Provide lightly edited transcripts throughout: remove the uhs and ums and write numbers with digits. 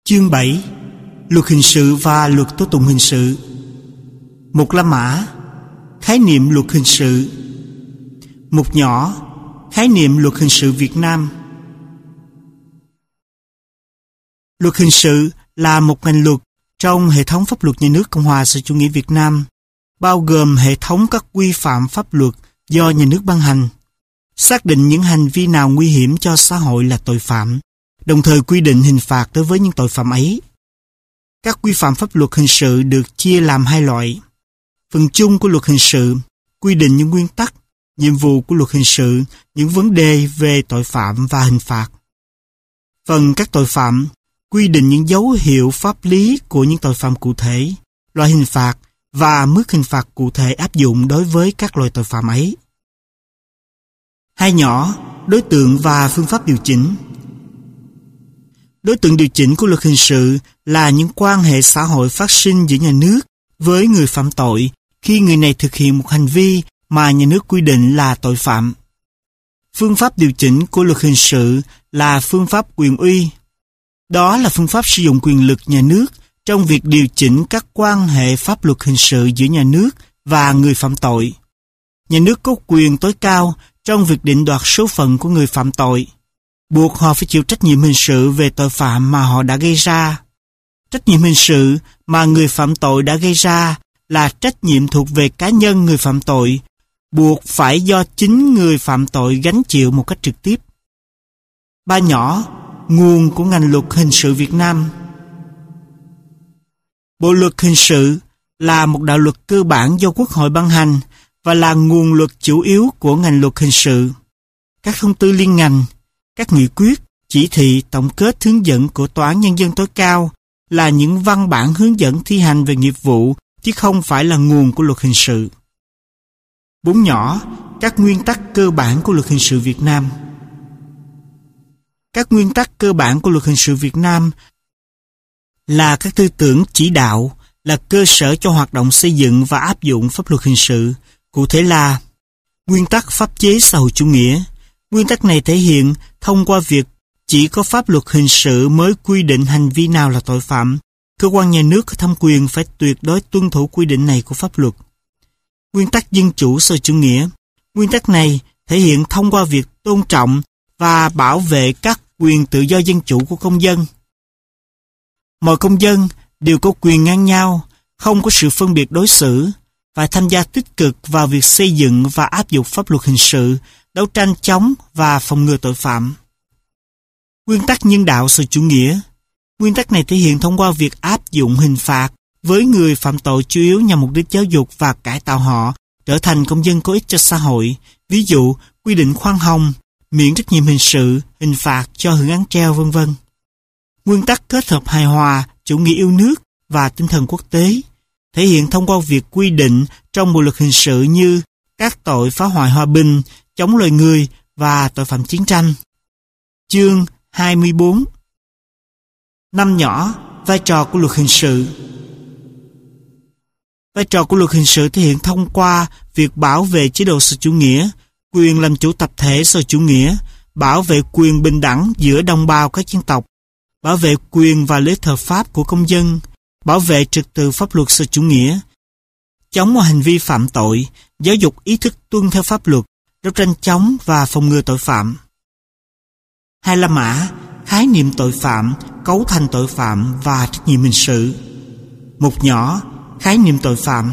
Chương 7. Luật hình sự và luật tố tụng hình sự. Mục La Mã. Khái niệm luật hình sự. Mục nhỏ. Khái niệm luật hình sự Việt Nam. Luật hình sự là một ngành luật trong hệ thống pháp luật nhà nước Cộng hòa xã hội chủ nghĩa Việt Nam, bao gồm hệ thống các quy phạm pháp luật do nhà nước ban hành, xác định những hành vi nào nguy hiểm cho xã hội là tội phạm, đồng thời quy định hình phạt đối với những tội phạm ấy. Các quy phạm pháp luật hình sự được chia làm hai loại. Phần chung của luật hình sự quy định những nguyên tắc, nhiệm vụ của luật hình sự, những vấn đề về tội phạm và hình phạt. Phần các tội phạm quy định những dấu hiệu pháp lý của những tội phạm cụ thể, loại hình phạt và mức hình phạt cụ thể áp dụng đối với các loại tội phạm ấy. Hai nhỏ, đối tượng và phương pháp điều chỉnh. Đối tượng điều chỉnh của luật hình sự là những quan hệ xã hội phát sinh giữa nhà nước với người phạm tội khi người này thực hiện một hành vi mà nhà nước quy định là tội phạm. Phương pháp điều chỉnh của luật hình sự là phương pháp quyền uy. Đó là phương pháp sử dụng quyền lực nhà nước trong việc điều chỉnh các quan hệ pháp luật hình sự giữa nhà nước và người phạm tội. Nhà nước có quyền tối cao trong việc định đoạt số phận của người phạm tội, buộc họ phải chịu trách nhiệm hình sự về tội phạm mà họ đã gây ra. Trách nhiệm hình sự mà người phạm tội đã gây ra là trách nhiệm thuộc về cá nhân người phạm tội, buộc phải do chính người phạm tội gánh chịu một cách trực tiếp. Ba nhỏ, nguồn của ngành luật hình sự Việt Nam. Bộ luật hình sự là một đạo luật cơ bản do Quốc hội ban hành và là nguồn luật chủ yếu của ngành luật hình sự. Các thông tư liên ngành, các nghị quyết, chỉ thị, tổng kết hướng dẫn của Tòa án Nhân dân tối cao là những văn bản hướng dẫn thi hành về nghiệp vụ chứ không phải là nguồn của luật hình sự. Bốn nhỏ, các nguyên tắc cơ bản của luật hình sự Việt Nam. Các nguyên tắc cơ bản của luật hình sự Việt Nam là các tư tưởng chỉ đạo, là cơ sở cho hoạt động xây dựng và áp dụng pháp luật hình sự. Cụ thể là nguyên tắc pháp chế xã hội chủ nghĩa. Nguyên tắc này thể hiện thông qua việc chỉ có pháp luật hình sự mới quy định hành vi nào là tội phạm. Cơ quan nhà nước có thẩm quyền phải tuyệt đối tuân thủ quy định này của pháp luật. Nguyên tắc dân chủ xã hội chủ nghĩa. Nguyên tắc này thể hiện thông qua việc tôn trọng và bảo vệ các quyền tự do dân chủ của công dân. Mọi công dân đều có quyền ngang nhau, không có sự phân biệt đối xử, phải tham gia tích cực vào việc xây dựng và áp dụng pháp luật hình sự, đấu tranh chống và phòng ngừa tội phạm. Nguyên tắc nhân đạo xã hội chủ nghĩa. Nguyên tắc này thể hiện thông qua việc áp dụng hình phạt với người phạm tội chủ yếu nhằm mục đích giáo dục và cải tạo họ trở thành công dân có ích cho xã hội. Ví dụ, quy định khoan hồng, miễn trách nhiệm hình sự, hình phạt cho hưởng án treo, v.v. Nguyên tắc kết hợp hài hòa, chủ nghĩa yêu nước và tinh thần quốc tế thể hiện thông qua việc quy định trong bộ luật hình sự như các tội phá hoại hòa bình, chống loài người và tội phạm chiến tranh. Chương 24. Năm nhỏ, vai trò của luật hình sự. Vai trò của luật hình sự thể hiện thông qua việc bảo vệ chế độ xã hội chủ nghĩa, quyền làm chủ tập thể xã hội chủ nghĩa, bảo vệ quyền bình đẳng giữa đồng bào các dân tộc, bảo vệ quyền và lợi ích hợp pháp của công dân, bảo vệ trật tự pháp luật xã hội chủ nghĩa, chống mọi hành vi phạm tội, giáo dục ý thức tuân theo pháp luật, đấu tranh chống và phòng ngừa tội phạm. Hai La Mã, khái niệm tội phạm, cấu thành tội phạm và trách nhiệm hình sự. Một nhỏ, khái niệm tội phạm.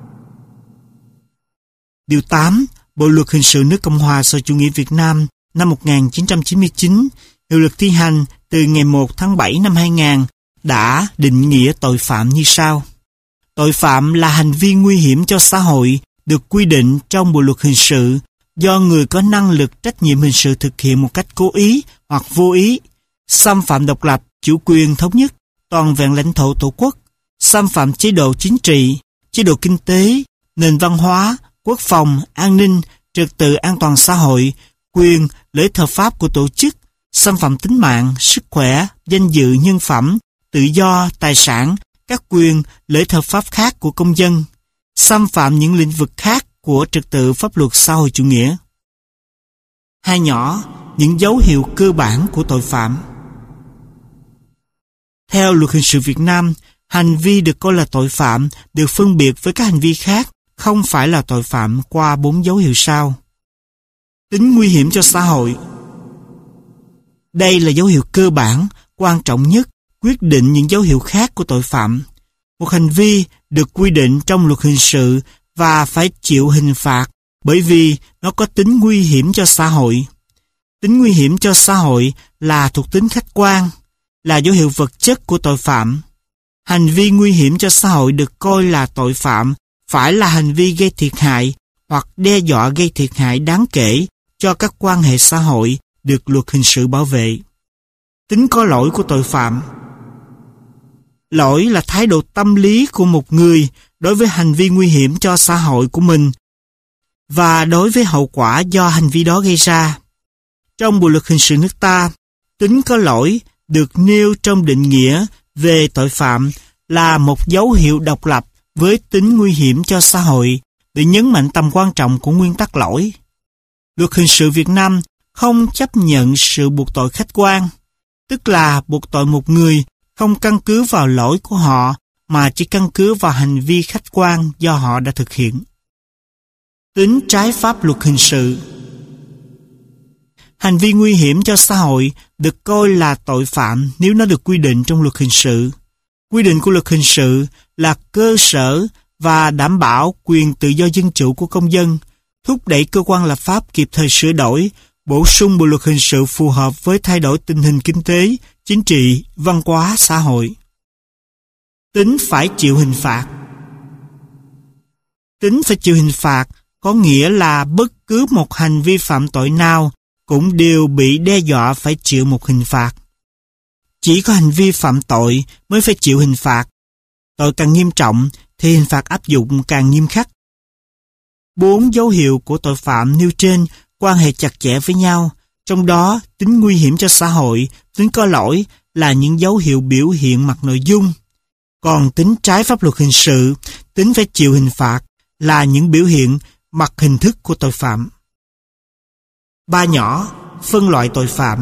Điều 8, Bộ luật hình sự nước Cộng hòa xã hội chủ nghĩa Việt Nam năm 1999, hiệu lực thi hành từ ngày 1 tháng 7 năm 2000, đã định nghĩa tội phạm như sau. Tội phạm là hành vi nguy hiểm cho xã hội được quy định trong Bộ luật hình sự do người có năng lực trách nhiệm hình sự thực hiện một cách cố ý hoặc vô ý, xâm phạm độc lập, chủ quyền thống nhất, toàn vẹn lãnh thổ Tổ quốc, xâm phạm chế độ chính trị, chế độ kinh tế, nền văn hóa, quốc phòng, an ninh, trật tự an toàn xã hội, quyền, lợi ích hợp pháp của tổ chức, xâm phạm tính mạng, sức khỏe, danh dự nhân phẩm, tự do, tài sản, các quyền, lợi ích hợp pháp khác của công dân, xâm phạm những lĩnh vực khác của trật tự pháp luật xã hội chủ nghĩa. Hai nhỏ, những dấu hiệu cơ bản của tội phạm. Theo luật hình sự Việt Nam, hành vi được coi là tội phạm được phân biệt với các hành vi khác không phải là tội phạm qua 4 dấu hiệu sau. Tính nguy hiểm cho xã hội. Đây là dấu hiệu cơ bản, quan trọng nhất, quyết định những dấu hiệu khác của tội phạm. Một hành vi được quy định trong luật hình sự và phải chịu hình phạt bởi vì nó có tính nguy hiểm cho xã hội. Tính nguy hiểm cho xã hội là thuộc tính khách quan, là dấu hiệu vật chất của tội phạm. Hành vi nguy hiểm cho xã hội được coi là tội phạm phải là hành vi gây thiệt hại hoặc đe dọa gây thiệt hại đáng kể cho các quan hệ xã hội được luật hình sự bảo vệ. Tính có lỗi của tội phạm. Lỗi là thái độ tâm lý của một người đối với hành vi nguy hiểm cho xã hội của mình và đối với hậu quả do hành vi đó gây ra. Trong Bộ luật hình sự nước ta, tính có lỗi được nêu trong định nghĩa về tội phạm là một dấu hiệu độc lập với tính nguy hiểm cho xã hội để nhấn mạnh tầm quan trọng của nguyên tắc lỗi. Luật hình sự Việt Nam không chấp nhận sự buộc tội khách quan, tức là buộc tội một người không căn cứ vào lỗi của họ mà chỉ căn cứ vào hành vi khách quan do họ đã thực hiện. Tính trái pháp luật hình sự. Hành vi nguy hiểm cho xã hội được coi là tội phạm nếu nó được quy định trong luật hình sự. Quy định của luật hình sự là cơ sở và đảm bảo quyền tự do dân chủ của công dân, thúc đẩy cơ quan lập pháp kịp thời sửa đổi, bổ sung bộ luật hình sự phù hợp với thay đổi tình hình kinh tế, chính trị, văn hóa, xã hội. Tính phải chịu hình phạt. Tính phải chịu hình phạt có nghĩa là bất cứ một hành vi phạm tội nào cũng đều bị đe dọa phải chịu một hình phạt. Chỉ có hành vi phạm tội mới phải chịu hình phạt. Tội càng nghiêm trọng thì hình phạt áp dụng càng nghiêm khắc. 4 dấu hiệu của tội phạm nêu trên quan hệ chặt chẽ với nhau, trong đó tính nguy hiểm cho xã hội, tính có lỗi là những dấu hiệu biểu hiện mặt nội dung. Còn tính trái pháp luật hình sự, tính phải chịu hình phạt là những biểu hiện mặt hình thức của tội phạm. 3 nhỏ, phân loại tội phạm.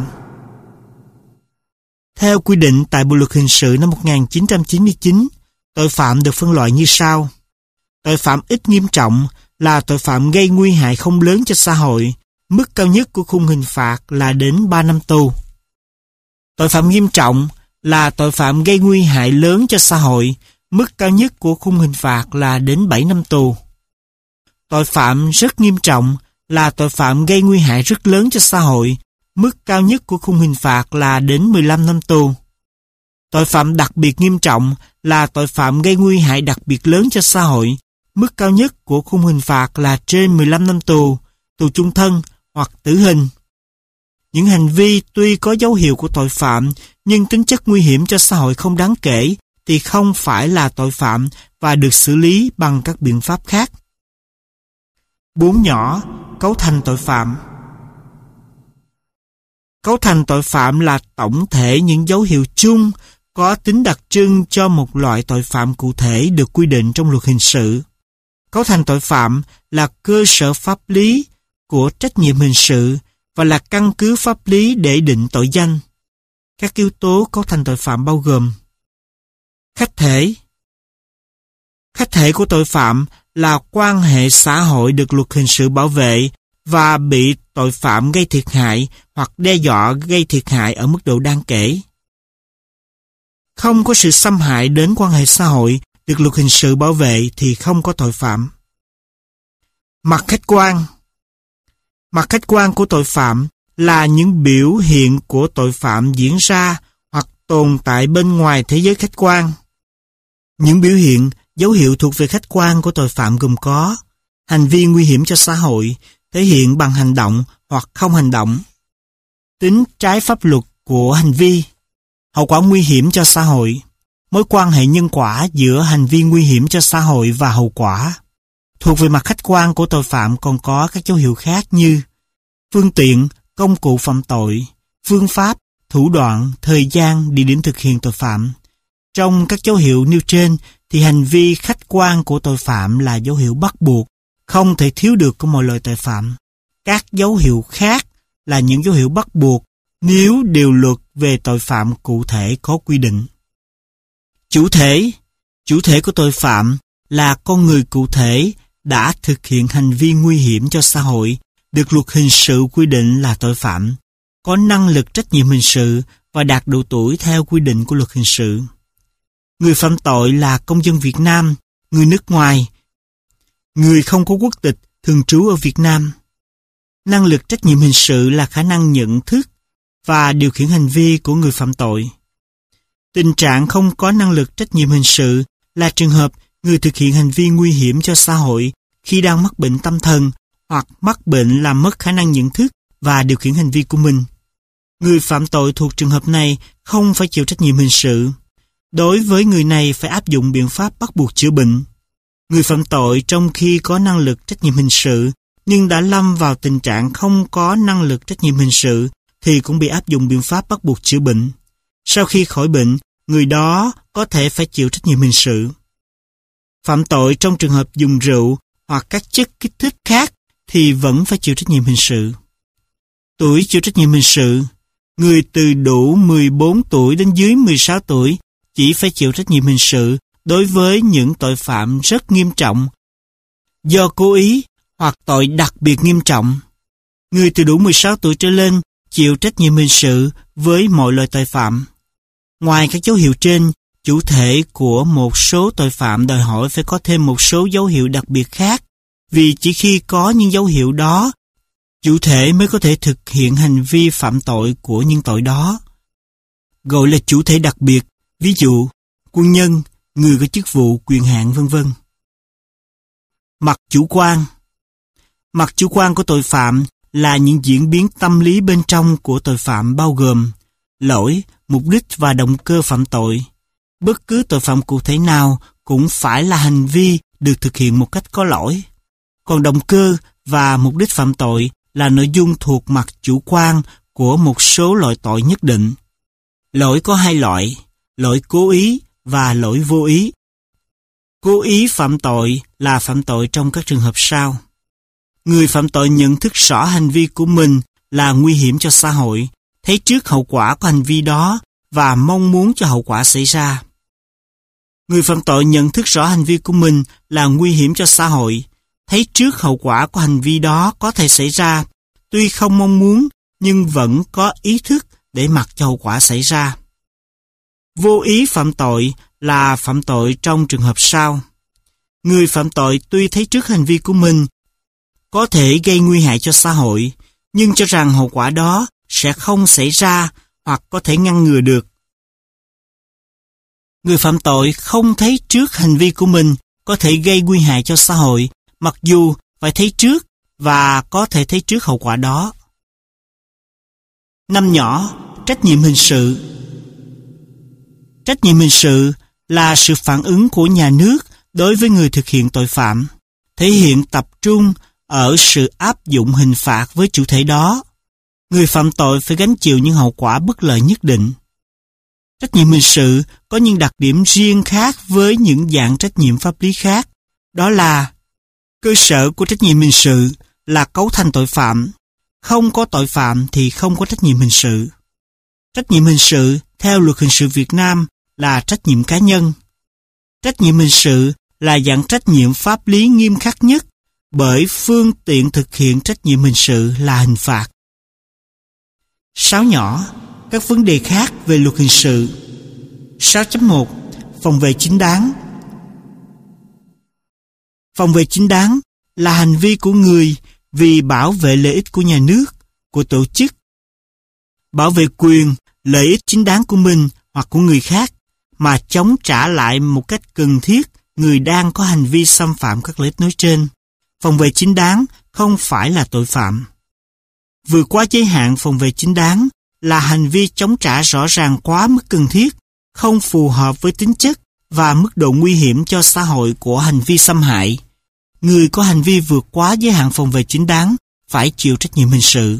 Theo quy định tại Bộ luật hình sự năm 1999, tội phạm được phân loại như sau. Tội phạm ít nghiêm trọng là tội phạm gây nguy hại không lớn cho xã hội, mức cao nhất của khung hình phạt là đến 3 năm tù. Tội phạm nghiêm trọng là tội phạm gây nguy hại lớn cho xã hội, mức cao nhất của khung hình phạt là đến 7 năm tù. Tội phạm rất nghiêm trọng là tội phạm gây nguy hại rất lớn cho xã hội, mức cao nhất của khung hình phạt là đến 15 năm tù. Tội phạm đặc biệt nghiêm trọng là tội phạm gây nguy hại đặc biệt lớn cho xã hội, mức cao nhất của khung hình phạt là trên 15 năm tù, tù chung thân hoặc tử hình. Những hành vi tuy có dấu hiệu của tội phạm nhưng tính chất nguy hiểm cho xã hội không đáng kể thì không phải là tội phạm và được xử lý bằng các biện pháp khác. 4 nhỏ, cấu thành tội phạm. Cấu thành tội phạm là tổng thể những dấu hiệu chung có tính đặc trưng cho một loại tội phạm cụ thể được quy định trong luật hình sự. Cấu thành tội phạm là cơ sở pháp lý của trách nhiệm hình sự và là căn cứ pháp lý để định tội danh. Các yếu tố cấu thành tội phạm bao gồm: khách thể. Khách thể của tội phạm là quan hệ xã hội được luật hình sự bảo vệ và bị tội phạm gây thiệt hại hoặc đe dọa gây thiệt hại ở mức độ đáng kể. Không có sự xâm hại đến quan hệ xã hội được luật hình sự bảo vệ thì không có tội phạm. Mặt khách quan. Mặt khách quan của tội phạm là những biểu hiện của tội phạm diễn ra hoặc tồn tại bên ngoài thế giới khách quan. Những biểu hiện, dấu hiệu thuộc về khách quan của tội phạm gồm có: hành vi nguy hiểm cho xã hội, thể hiện bằng hành động hoặc không hành động; tính trái pháp luật của hành vi, hậu quả nguy hiểm cho xã hội, mối quan hệ nhân quả giữa hành vi nguy hiểm cho xã hội và hậu quả. Thuộc về mặt khách quan của tội phạm còn có các dấu hiệu khác như phương tiện, công cụ phạm tội, phương pháp, thủ đoạn, thời gian, địa điểm thực hiện tội phạm. Trong các dấu hiệu nêu trên thì hành vi khách quan của tội phạm là dấu hiệu bắt buộc, không thể thiếu được của mọi loại tội phạm. Các dấu hiệu khác là những dấu hiệu bắt buộc nếu điều luật về tội phạm cụ thể có quy định. Chủ thể của tội phạm là con người cụ thể đã thực hiện hành vi nguy hiểm cho xã hội, được luật hình sự quy định là tội phạm, có năng lực trách nhiệm hình sự và đạt độ tuổi theo quy định của luật hình sự. Người phạm tội là công dân Việt Nam, người nước ngoài, người không có quốc tịch, thường trú ở Việt Nam. Năng lực trách nhiệm hình sự là khả năng nhận thức và điều khiển hành vi của người phạm tội. Tình trạng không có năng lực trách nhiệm hình sự là trường hợp người thực hiện hành vi nguy hiểm cho xã hội khi đang mắc bệnh tâm thần hoặc mắc bệnh làm mất khả năng nhận thức và điều khiển hành vi của mình. Người phạm tội thuộc trường hợp này không phải chịu trách nhiệm hình sự. Đối với người này phải áp dụng biện pháp bắt buộc chữa bệnh. Người phạm tội trong khi có năng lực trách nhiệm hình sự nhưng đã lâm vào tình trạng không có năng lực trách nhiệm hình sự thì cũng bị áp dụng biện pháp bắt buộc chữa bệnh. Sau khi khỏi bệnh, người đó có thể phải chịu trách nhiệm hình sự. Phạm tội trong trường hợp dùng rượu hoặc các chất kích thích khác thì vẫn phải chịu trách nhiệm hình sự. Tuổi chịu trách nhiệm hình sự: người từ đủ 14 tuổi đến dưới 16 tuổi chỉ phải chịu trách nhiệm hình sự đối với những tội phạm rất nghiêm trọng do cố ý hoặc tội đặc biệt nghiêm trọng. Người từ đủ 16 tuổi trở lên chịu trách nhiệm hình sự với mọi loại tội phạm. Ngoài các dấu hiệu trên, chủ thể của một số tội phạm đòi hỏi phải có thêm một số dấu hiệu đặc biệt khác, vì chỉ khi có những dấu hiệu đó, chủ thể mới có thể thực hiện hành vi phạm tội của những tội đó. Gọi là chủ thể đặc biệt, ví dụ, quân nhân, người có chức vụ, quyền hạn, v.v. Mặt chủ quan. Mặt chủ quan của tội phạm là những diễn biến tâm lý bên trong của tội phạm bao gồm lỗi, mục đích và động cơ phạm tội. Bất cứ tội phạm cụ thể nào cũng phải là hành vi được thực hiện một cách có lỗi. Còn động cơ và mục đích phạm tội là nội dung thuộc mặt chủ quan của một số loại tội nhất định. Lỗi có hai loại: lỗi cố ý và lỗi vô ý. Cố ý phạm tội là phạm tội trong các trường hợp sau. Người phạm tội nhận thức rõ hành vi của mình là nguy hiểm cho xã hội, thấy trước hậu quả của hành vi đó và mong muốn cho hậu quả xảy ra. Người phạm tội nhận thức rõ hành vi của mình là nguy hiểm cho xã hội, thấy trước hậu quả của hành vi đó có thể xảy ra, tuy không mong muốn nhưng vẫn có ý thức để mặc cho hậu quả xảy ra. Vô ý phạm tội là phạm tội trong trường hợp sau. Người phạm tội tuy thấy trước hành vi của mình có thể gây nguy hại cho xã hội, nhưng cho rằng hậu quả đó sẽ không xảy ra hoặc có thể ngăn ngừa được. Người phạm tội không thấy trước hành vi của mình có thể gây nguy hại cho xã hội, mặc dù phải thấy trước và có thể thấy trước hậu quả đó. Năm nhỏ, trách nhiệm hình sự. Trách nhiệm hình sự là sự phản ứng của nhà nước đối với người thực hiện tội phạm, thể hiện tập trung ở sự áp dụng hình phạt với chủ thể đó. Người phạm tội phải gánh chịu những hậu quả bất lợi nhất định. Trách nhiệm hình sự có những đặc điểm riêng khác với những dạng trách nhiệm pháp lý khác. Đó là cơ sở của trách nhiệm hình sự là cấu thành tội phạm. Không có tội phạm thì không có trách nhiệm hình sự. Trách nhiệm hình sự theo luật hình sự Việt Nam là trách nhiệm cá nhân. Trách nhiệm hình sự là dạng trách nhiệm pháp lý nghiêm khắc nhất bởi phương tiện thực hiện trách nhiệm hình sự là hình phạt. 6 nhỏ, các vấn đề khác về luật hình sự. 6.1 Phòng vệ chính đáng. Phòng vệ chính đáng là hành vi của người vì bảo vệ lợi ích của nhà nước, của tổ chức, bảo vệ quyền, lợi ích chính đáng của mình hoặc của người khác, mà chống trả lại một cách cần thiết người đang có hành vi xâm phạm các lợi ích nói trên. Phòng vệ chính đáng không phải là tội phạm. Vượt quá giới hạn phòng vệ chính đáng là hành vi chống trả rõ ràng quá mức cần thiết, không phù hợp với tính chất và mức độ nguy hiểm cho xã hội của hành vi xâm hại. Người có hành vi vượt quá giới hạn phòng vệ chính đáng phải chịu trách nhiệm hình sự.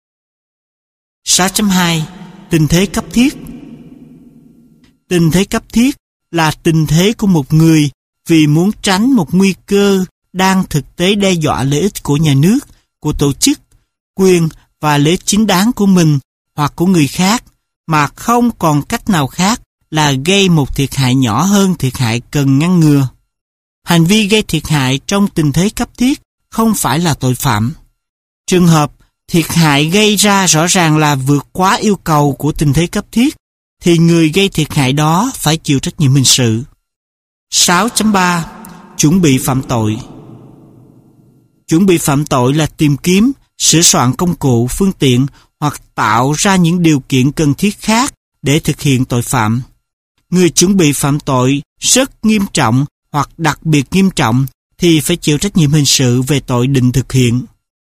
6.2 Tình thế cấp thiết. Tình thế cấp thiết là tình thế của một người vì muốn tránh một nguy cơ đang thực tế đe dọa lợi ích của nhà nước, của tổ chức, quyền và lợi ích chính đáng của mình hoặc của người khác mà không còn cách nào khác là gây một thiệt hại nhỏ hơn thiệt hại cần ngăn ngừa. Hành vi gây thiệt hại trong tình thế cấp thiết không phải là tội phạm. Trường hợp thiệt hại gây ra rõ ràng là vượt quá yêu cầu của tình thế cấp thiết, thì người gây thiệt hại đó phải chịu trách nhiệm hình sự. 6.3. Chuẩn bị phạm tội. Chuẩn bị phạm tội là tìm kiếm, sửa soạn công cụ, phương tiện hoặc tạo ra những điều kiện cần thiết khác để thực hiện tội phạm. Người chuẩn bị phạm tội rất nghiêm trọng hoặc đặc biệt nghiêm trọng thì phải chịu trách nhiệm hình sự về tội định thực hiện.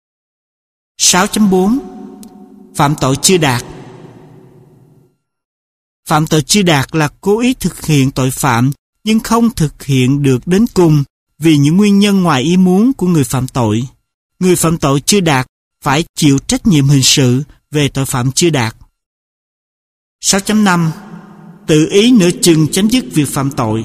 6.4. Phạm tội chưa đạt. Phạm tội chưa đạt là cố ý thực hiện tội phạm nhưng không thực hiện được đến cùng vì những nguyên nhân ngoài ý muốn của người phạm tội. Người phạm tội chưa đạt phải chịu trách nhiệm hình sự về tội phạm chưa đạt. 6.5. Tự ý nửa chừng chấm dứt việc phạm tội.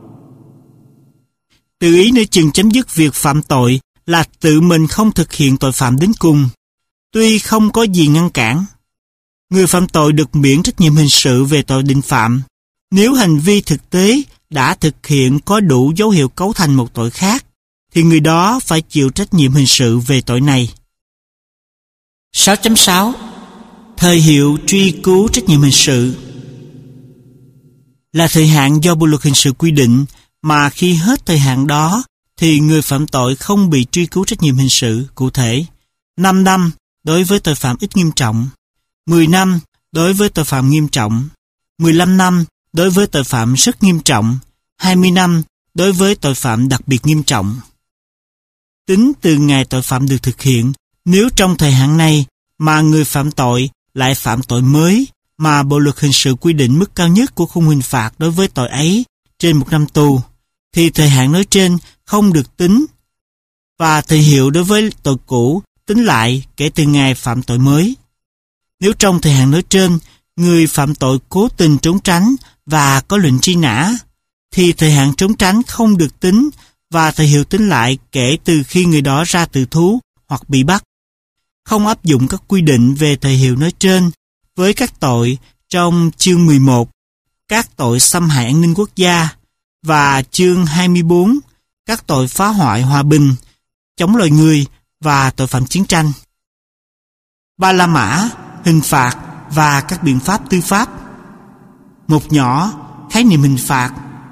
Tự ý nửa chừng chấm dứt việc phạm tội là tự mình không thực hiện tội phạm đến cùng, tuy không có gì ngăn cản. Người phạm tội được miễn trách nhiệm hình sự về tội định phạm nếu hành vi thực tế đã thực hiện có đủ dấu hiệu cấu thành một tội khác, thì người đó phải chịu trách nhiệm hình sự về tội này. 6.6. Thời hiệu truy cứu trách nhiệm hình sự là thời hạn do Bộ luật hình sự quy định, mà khi hết thời hạn đó thì người phạm tội không bị truy cứu trách nhiệm hình sự. Cụ thể, 5 năm đối với tội phạm ít nghiêm trọng, 10 năm đối với tội phạm nghiêm trọng, 15 năm đối với tội phạm rất nghiêm trọng, 20 năm đối với tội phạm đặc biệt nghiêm trọng. Tính từ ngày tội phạm được thực hiện, nếu trong thời hạn này mà người phạm tội lại phạm tội mới mà Bộ luật hình sự quy định mức cao nhất của khung hình phạt đối với tội ấy trên 1 năm tù, thì thời hạn nói trên không được tính, và thời hiệu đối với tội cũ tính lại kể từ ngày phạm tội mới. Nếu trong thời hạn nói trên, người phạm tội cố tình trốn tránh và có lệnh truy nã, thì thời hạn trốn tránh không được tính và thời hiệu tính lại kể từ khi người đó ra tự thú hoặc bị bắt. Không áp dụng các quy định về thời hiệu nói trên với các tội trong chương 11, các tội xâm hại an ninh quốc gia, và chương 24, các tội phá hoại hòa bình, chống loài người và tội phạm chiến tranh. Ba La Mã, hình phạt và các biện pháp tư pháp. Một nhỏ, khái niệm hình phạt.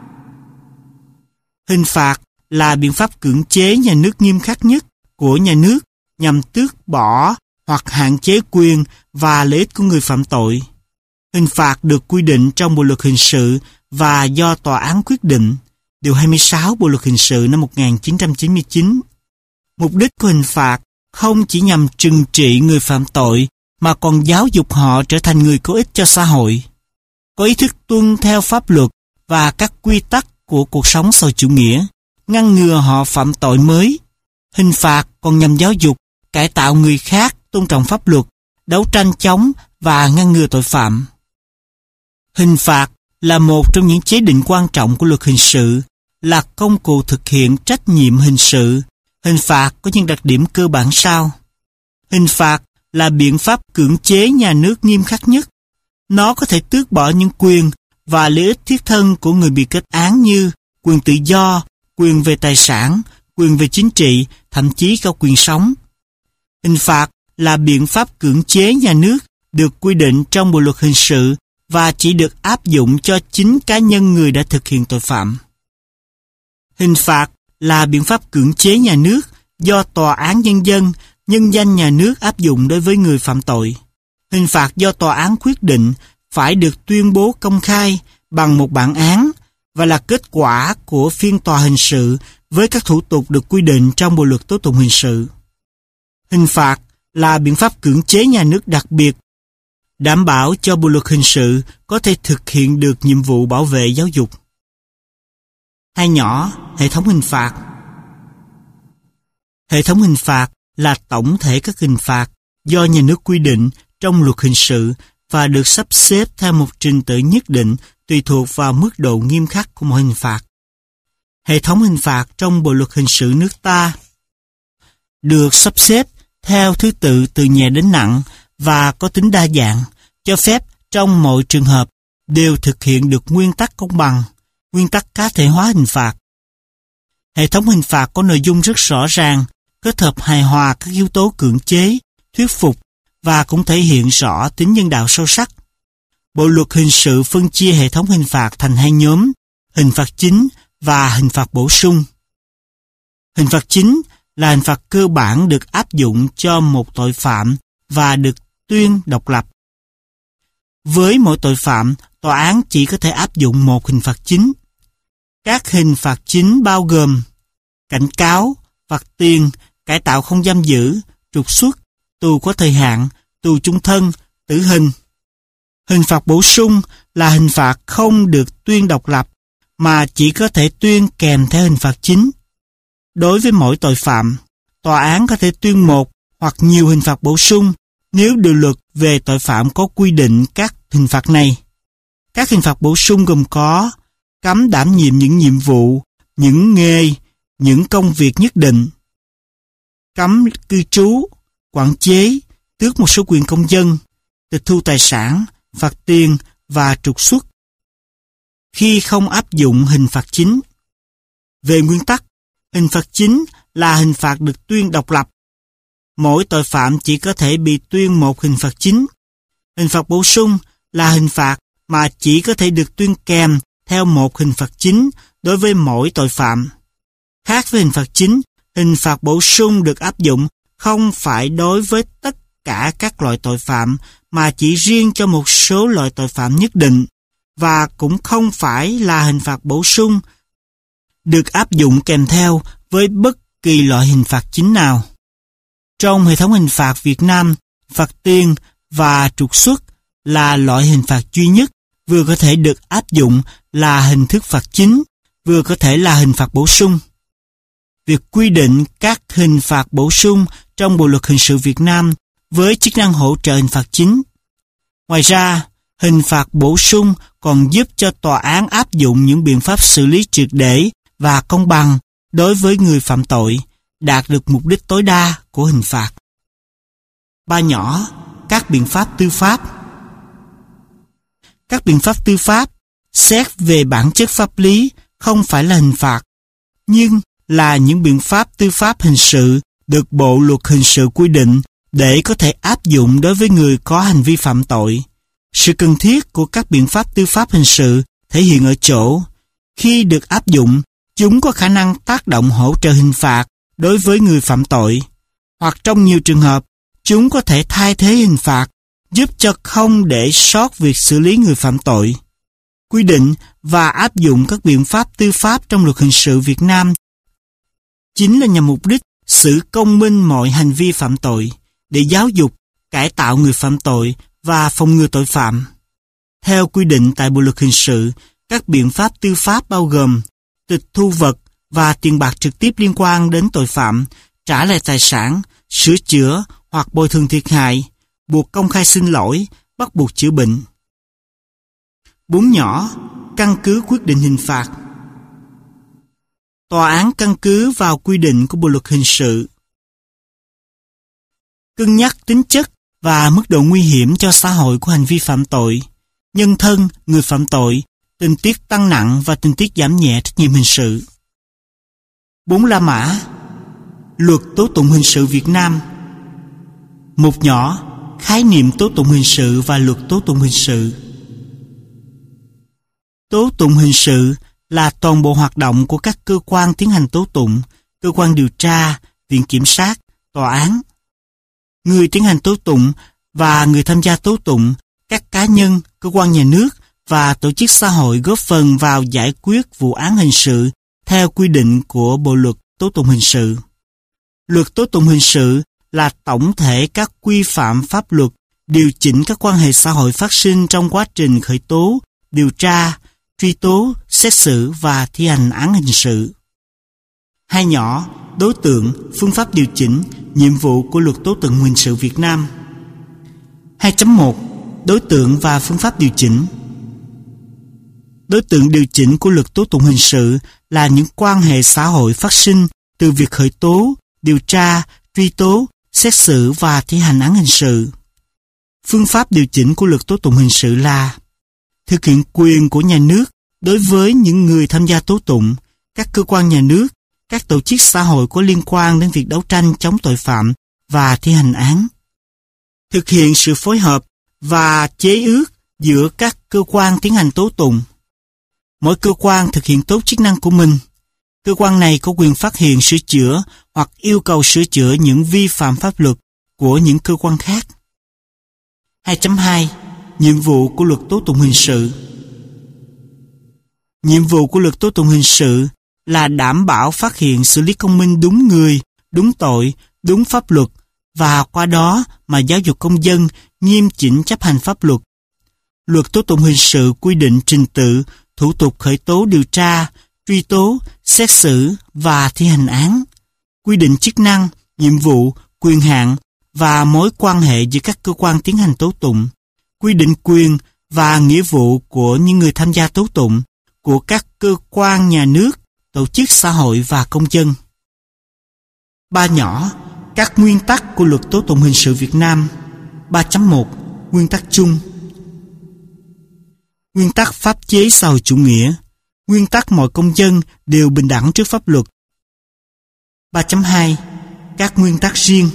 Hình phạt là biện pháp cưỡng chế nhà nước nghiêm khắc nhất của nhà nước nhằm tước bỏ hoặc hạn chế quyền và lợi ích của người phạm tội. Hình phạt được quy định trong Bộ luật hình sự và do tòa án quyết định, điều 26 Bộ luật hình sự năm 1999. Mục đích của hình phạt không chỉ nhằm trừng trị người phạm tội mà còn giáo dục họ trở thành người có ích cho xã hội, có ý thức tuân theo pháp luật và các quy tắc của cuộc sống sau chủ nghĩa, ngăn ngừa họ phạm tội mới. Hình phạt còn nhằm giáo dục, cải tạo người khác tôn trọng pháp luật, đấu tranh chống và ngăn ngừa tội phạm. Hình phạt là một trong những chế định quan trọng của luật hình sự, là công cụ thực hiện trách nhiệm hình sự. Hình phạt có những đặc điểm cơ bản sau. Hình phạt là biện pháp cưỡng chế nhà nước nghiêm khắc nhất. Nó có thể tước bỏ những quyền và lợi ích thiết thân của người bị kết án như quyền tự do, quyền về tài sản, quyền về chính trị, thậm chí cả quyền sống. Hình phạt là biện pháp cưỡng chế nhà nước được quy định trong Bộ luật hình sự và chỉ được áp dụng cho chính cá nhân người đã thực hiện tội phạm. Hình phạt là biện pháp cưỡng chế nhà nước do tòa án nhân dân, nhân danh nhà nước áp dụng đối với người phạm tội. Hình phạt do tòa án quyết định phải được tuyên bố công khai bằng một bản án và là kết quả của phiên tòa hình sự với các thủ tục được quy định trong Bộ luật tố tụng hình sự. Hình phạt là biện pháp cưỡng chế nhà nước đặc biệt, đảm bảo cho Bộ luật hình sự có thể thực hiện được nhiệm vụ bảo vệ giáo dục. Hai nhỏ, hệ thống hình phạt. Hệ thống hình phạt là tổng thể các hình phạt do nhà nước quy định trong luật hình sự và được sắp xếp theo một trình tự nhất định tùy thuộc vào mức độ nghiêm khắc của mỗi hình phạt. Hệ thống hình phạt trong Bộ luật hình sự nước ta được sắp xếp theo thứ tự từ nhẹ đến nặng và có tính đa dạng, cho phép trong mọi trường hợp đều thực hiện được nguyên tắc công bằng, nguyên tắc cá thể hóa hình phạt. Hệ thống hình phạt có nội dung rất rõ ràng, kết hợp hài hòa các yếu tố cưỡng chế, thuyết phục và cũng thể hiện rõ tính nhân đạo sâu sắc. Bộ luật hình sự phân chia hệ thống hình phạt thành hai nhóm, hình phạt chính và hình phạt bổ sung. Hình phạt chính là hình phạt cơ bản được áp dụng cho một tội phạm và được tuyên độc lập. Với mỗi tội phạm, tòa án chỉ có thể áp dụng một hình phạt chính. Các hình phạt chính bao gồm cảnh cáo, phạt tiền, cải tạo không giam giữ, trục xuất, tù có thời hạn, tù chung thân, tử hình. Hình phạt bổ sung là hình phạt không được tuyên độc lập mà chỉ có thể tuyên kèm theo hình phạt chính. Đối với mỗi tội phạm, tòa án có thể tuyên một hoặc nhiều hình phạt bổ sung nếu điều luật về tội phạm có quy định các hình phạt này. Các hình phạt bổ sung gồm có cấm đảm nhiệm những nhiệm vụ, những nghề, những công việc nhất định, cấm cư trú, quản chế, tước một số quyền công dân, tịch thu tài sản, phạt tiền và trục xuất. Khi không áp dụng hình phạt chính, về nguyên tắc, hình phạt chính là hình phạt được tuyên độc lập. Mỗi tội phạm chỉ có thể bị tuyên một hình phạt chính. Hình phạt bổ sung là hình phạt mà chỉ có thể được tuyên kèm theo một hình phạt chính đối với mỗi tội phạm. Khác với hình phạt chính, hình phạt bổ sung được áp dụng không phải đối với tất cả các loại tội phạm mà chỉ riêng cho một số loại tội phạm nhất định, và cũng không phải là hình phạt bổ sung được áp dụng kèm theo với bất kỳ loại hình phạt chính nào. Trong hệ thống hình phạt Việt Nam, phạt tiền và trục xuất là loại hình phạt duy nhất vừa có thể được áp dụng là hình thức phạt chính, vừa có thể là hình phạt bổ sung. Việc quy định các hình phạt bổ sung trong Bộ luật hình sự Việt Nam với chức năng hỗ trợ hình phạt chính. Ngoài ra, hình phạt bổ sung còn giúp cho tòa án áp dụng những biện pháp xử lý triệt để và công bằng đối với người phạm tội, đạt được mục đích tối đa của hình phạt. 3 nhỏ, các biện pháp tư pháp. Các biện pháp tư pháp, xét về bản chất pháp lý, không phải là hình phạt, nhưng là những biện pháp tư pháp hình sự được Bộ luật hình sự quy định để có thể áp dụng đối với người có hành vi phạm tội. Sự cần thiết của các biện pháp tư pháp hình sự thể hiện ở chỗ, khi được áp dụng, chúng có khả năng tác động hỗ trợ hình phạt đối với người phạm tội, hoặc trong nhiều trường hợp, chúng có thể thay thế hình phạt, giúp cho không để sót việc xử lý người phạm tội. Quy định và áp dụng các biện pháp tư pháp trong luật hình sự Việt Nam chính là nhằm mục đích xử công minh mọi hành vi phạm tội, để giáo dục, cải tạo người phạm tội và phòng ngừa tội phạm. Theo quy định tại Bộ luật hình sự, các biện pháp tư pháp bao gồm tịch thu vật và tiền bạc trực tiếp liên quan đến tội phạm, trả lại tài sản, sửa chữa hoặc bồi thường thiệt hại, buộc công khai xin lỗi, bắt buộc chữa bệnh. 4 nhỏ, căn cứ quyết định hình phạt. Tòa án căn cứ vào quy định của Bộ luật hình sự, cân nhắc tính chất và mức độ nguy hiểm cho xã hội của hành vi phạm tội, nhân thân người phạm tội, tình tiết tăng nặng và tình tiết giảm nhẹ trách nhiệm hình sự. 4 la mã. Luật tố tụng hình sự Việt Nam. 1 nhỏ, khái niệm tố tụng hình sự và luật tố tụng hình sự. Tố tụng hình sự là toàn bộ hoạt động của các cơ quan tiến hành tố tụng, cơ quan điều tra, viện kiểm sát, tòa án. Người tiến hành tố tụng và người tham gia tố tụng, các cá nhân, cơ quan nhà nước và tổ chức xã hội góp phần vào giải quyết vụ án hình sự theo quy định của Bộ luật tố tụng hình sự. Luật tố tụng hình sự là tổng thể các quy phạm pháp luật điều chỉnh các quan hệ xã hội phát sinh trong quá trình khởi tố, điều tra, truy tố, xét xử và thi hành án hình sự. 2 nhỏ, đối tượng, phương pháp điều chỉnh, nhiệm vụ của luật tố tụng hình sự Việt Nam. 2.1 Đối tượng và phương pháp điều chỉnh. Đối tượng điều chỉnh của luật tố tụng hình sự là những quan hệ xã hội phát sinh từ việc khởi tố, điều tra, truy tố, xét xử và thi hành án hình sự. Phương pháp điều chỉnh của luật tố tụng hình sự là thực hiện quyền của nhà nước đối với những người tham gia tố tụng, các cơ quan nhà nước, các tổ chức xã hội có liên quan đến việc đấu tranh chống tội phạm và thi hành án. Thực hiện sự phối hợp và chế ước giữa các cơ quan tiến hành tố tụng. Mỗi cơ quan thực hiện tốt chức năng của mình. Cơ quan này có quyền phát hiện, sửa chữa hoặc yêu cầu sửa chữa những vi phạm pháp luật của những cơ quan khác. 2.2. Nhiệm vụ của luật tố tụng hình sự. Nhiệm vụ của luật tố tụng hình sự là đảm bảo phát hiện, xử lý công minh đúng người, đúng tội, đúng pháp luật và qua đó mà giáo dục công dân nghiêm chỉnh chấp hành pháp luật. Luật tố tụng hình sự quy định trình tự, thủ tục khởi tố điều tra, truy tố, xét xử và thi hành án, quy định chức năng, nhiệm vụ, quyền hạn và mối quan hệ giữa các cơ quan tiến hành tố tụng, quy định quyền và nghĩa vụ của những người tham gia tố tụng, của các cơ quan nhà nước, tổ chức xã hội và công dân. 3 nhỏ, các nguyên tắc của luật tố tụng hình sự Việt Nam. 3.1. Nguyên tắc chung. Nguyên tắc pháp chế xã hội chủ nghĩa. Nguyên tắc mọi công dân đều bình đẳng trước pháp luật. 3.2. Các nguyên tắc riêng.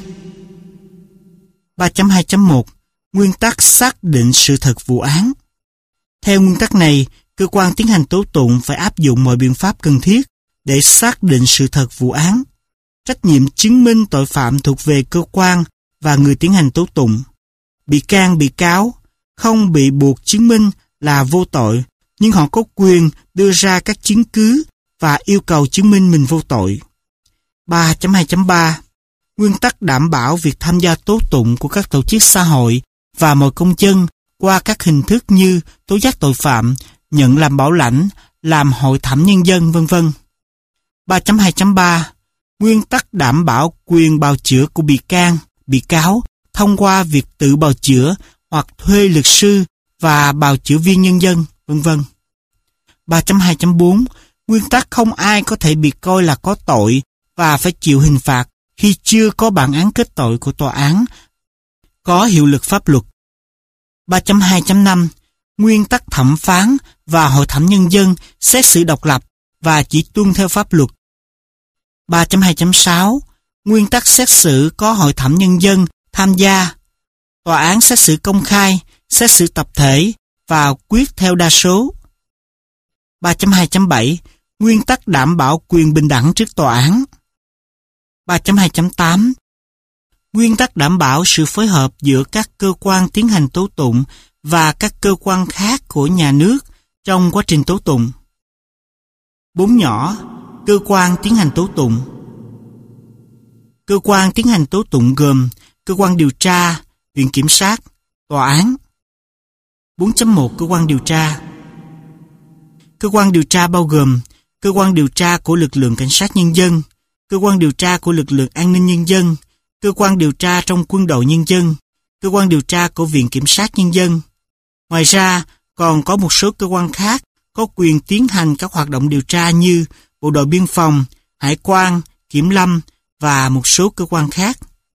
3.2.1. Nguyên tắc xác định sự thật vụ án. Theo nguyên tắc này, cơ quan tiến hành tố tụng phải áp dụng mọi biện pháp cần thiết để xác định sự thật vụ án. Trách nhiệm chứng minh tội phạm thuộc về cơ quan và người tiến hành tố tụng. Bị can, bị cáo không bị buộc chứng minh là vô tội, nhưng họ có quyền đưa ra các chứng cứ và yêu cầu chứng minh mình vô tội. 3.2.3. Nguyên tắc đảm bảo việc tham gia tố tụng của các tổ chức xã hội và mọi công dân qua các hình thức như tố giác tội phạm, nhận làm bảo lãnh, làm hội thẩm nhân dân, v.v. 3.2.3. Nguyên tắc đảm bảo quyền bào chữa của bị can, bị cáo thông qua việc tự bào chữa hoặc thuê luật sư và bào chữa viên nhân dân, v.v. 3.2.4. Nguyên tắc không ai có thể bị coi là có tội và phải chịu hình phạt khi chưa có bản án kết tội của tòa án có hiệu lực pháp luật. 3.2.5. Nguyên tắc thẩm phán và hội thẩm nhân dân xét xử độc lập và chỉ tuân theo pháp luật. 3.2.6. Nguyên tắc xét xử có hội thẩm nhân dân tham gia. Tòa án xét xử công khai, xét xử tập thể và quyết theo đa số. 3.2.7. Nguyên tắc đảm bảo quyền bình đẳng trước tòa án. 3.2.8. Nguyên tắc đảm bảo sự phối hợp giữa các cơ quan tiến hành tố tụng và các cơ quan khác của nhà nước trong quá trình tố tụng. 4 nhỏ, cơ quan tiến hành tố tụng. Cơ quan tiến hành tố tụng gồm cơ quan điều tra, viện kiểm sát, tòa án. 4.1. Cơ quan điều tra. Cơ quan điều tra bao gồm cơ quan điều tra của lực lượng cảnh sát nhân dân, cơ quan điều tra của lực lượng an ninh nhân dân, cơ quan điều tra trong quân đội nhân dân, cơ quan điều tra của viện kiểm sát nhân dân. Ngoài ra, còn có một số cơ quan khác có quyền tiến hành các hoạt động điều tra như Bộ đội Biên phòng, Hải quan, Kiểm lâm và một số cơ quan khác.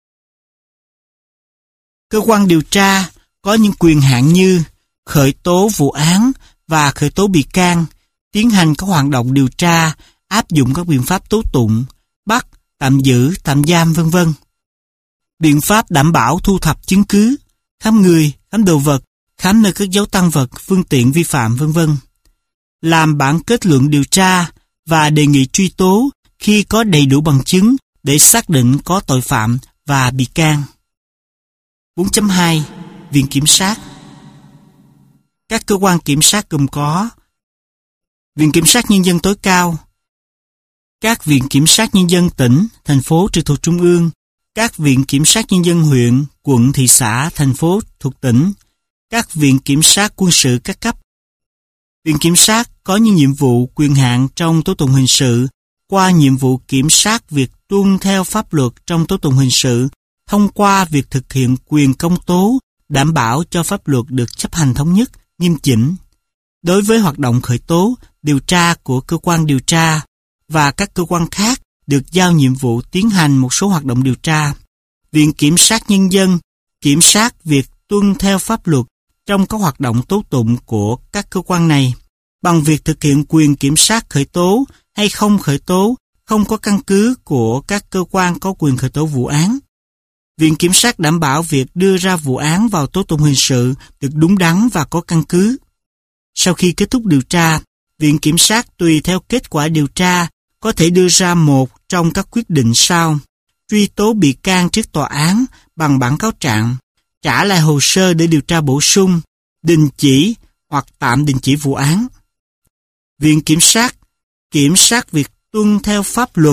Cơ quan điều tra có những quyền hạn như khởi tố vụ án và khởi tố bị can, tiến hành các hoạt động điều tra, áp dụng các biện pháp tố tụng, bắt, tạm giữ, tạm giam, v.v. Biện pháp đảm bảo thu thập chứng cứ, khám người, khám đồ vật, khám nơi cất giấu tang vật, phương tiện vi phạm, v.v. Làm bản kết luận điều tra và đề nghị truy tố khi có đầy đủ bằng chứng để xác định có tội phạm và bị can. 4.2. Viện kiểm sát. Các cơ quan kiểm sát gồm có Viện Kiểm sát Nhân dân tối cao, các Viện Kiểm sát Nhân dân tỉnh, thành phố trực thuộc Trung ương, các Viện Kiểm sát Nhân dân huyện, quận, thị xã, thành phố thuộc tỉnh, các Viện Kiểm sát quân sự các cấp. Viện Kiểm sát có những nhiệm vụ quyền hạn trong tố tụng hình sự qua nhiệm vụ kiểm soát việc tuân theo pháp luật trong tố tụng hình sự thông qua việc thực hiện quyền công tố, đảm bảo cho pháp luật được chấp hành thống nhất, nghiêm chỉnh. Đối với hoạt động khởi tố, điều tra của cơ quan điều tra và các cơ quan khác được giao nhiệm vụ tiến hành một số hoạt động điều tra, Viện Kiểm sát Nhân dân kiểm soát việc tuân theo pháp luật trong các hoạt động tố tụng của các cơ quan này bằng việc thực hiện quyền kiểm soát khởi tố hay không khởi tố không có căn cứ của các cơ quan có quyền khởi tố vụ án. Viện kiểm sát đảm bảo việc đưa ra vụ án vào tố tụng hình sự được đúng đắn và có căn cứ. Sau khi kết thúc điều tra, Viện kiểm sát tùy theo kết quả điều tra có thể đưa ra một trong các quyết định sau: truy tố bị can trước tòa án bằng bản cáo trạng, trả lại hồ sơ để điều tra bổ sung, đình chỉ hoặc tạm đình chỉ vụ án. Viện kiểm sát việc tuân theo pháp luật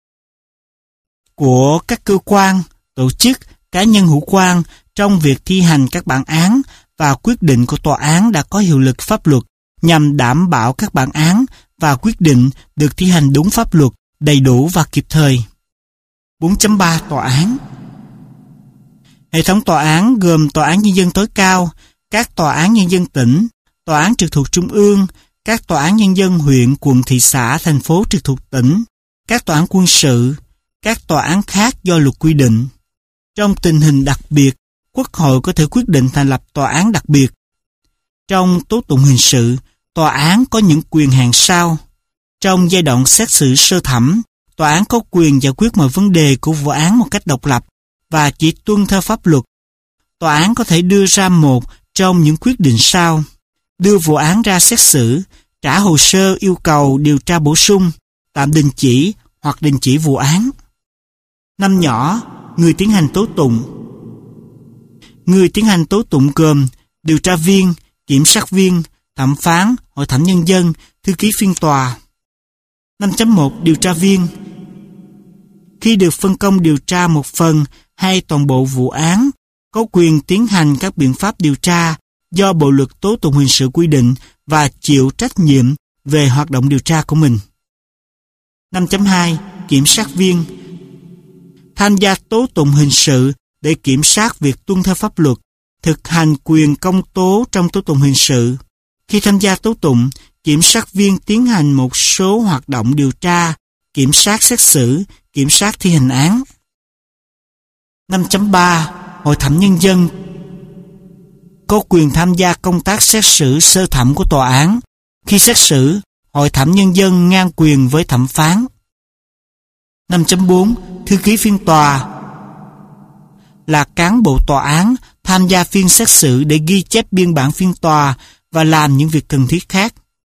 của các cơ quan, tổ chức, cá nhân hữu quan trong việc thi hành các bản án và quyết định của tòa án đã có hiệu lực pháp luật nhằm đảm bảo các bản án và quyết định được thi hành đúng pháp luật, đầy đủ và kịp thời. 4.3 Tòa án. Hệ thống tòa án gồm Tòa án Nhân dân tối cao, các Tòa án Nhân dân tỉnh, Tòa án trực thuộc Trung ương, các Tòa án Nhân dân huyện, quận, thị xã, thành phố trực thuộc tỉnh, các Tòa án quân sự, các tòa án khác do luật quy định. Trong tình hình đặc biệt, Quốc hội có thể quyết định thành lập tòa án đặc biệt. Trong tố tụng hình sự, tòa án có những quyền hạn sau. Trong giai đoạn xét xử sơ thẩm, tòa án có quyền giải quyết mọi vấn đề của vụ án một cách độc lập và chỉ tuân theo pháp luật. Tòa án có thể đưa ra một trong những quyết định sau: đưa vụ án ra xét xử, trả hồ sơ yêu cầu điều tra bổ sung, tạm đình chỉ hoặc đình chỉ vụ án. Năm nhỏ, người tiến hành tố tụng. Người tiến hành tố tụng gồm điều tra viên, kiểm sát viên, thẩm phán, hội thẩm nhân dân, thư ký phiên tòa. 5.1 Điều tra viên. Khi được phân công điều tra một phần hay toàn bộ vụ án, có quyền tiến hành các biện pháp điều tra do Bộ luật tố tụng hình sự quy định và chịu trách nhiệm về hoạt động điều tra của mình. 5.2 Kiểm sát viên. Tham gia tố tụng hình sự để kiểm soát việc tuân theo pháp luật, thực hành quyền công tố trong tố tụng hình sự. Khi tham gia tố tụng, kiểm sát viên tiến hành một số hoạt động điều tra, kiểm soát xét xử, kiểm soát thi hành án. 5.3 Hội thẩm nhân dân. Có quyền tham gia công tác xét xử sơ thẩm của tòa án. Khi xét xử, Hội thẩm nhân dân ngang quyền với thẩm phán. 5.4 Thư ký phiên tòa. Là cán bộ tòa án tham gia phiên xét xử để ghi chép biên bản phiên tòa và làm những việc cần thiết khác.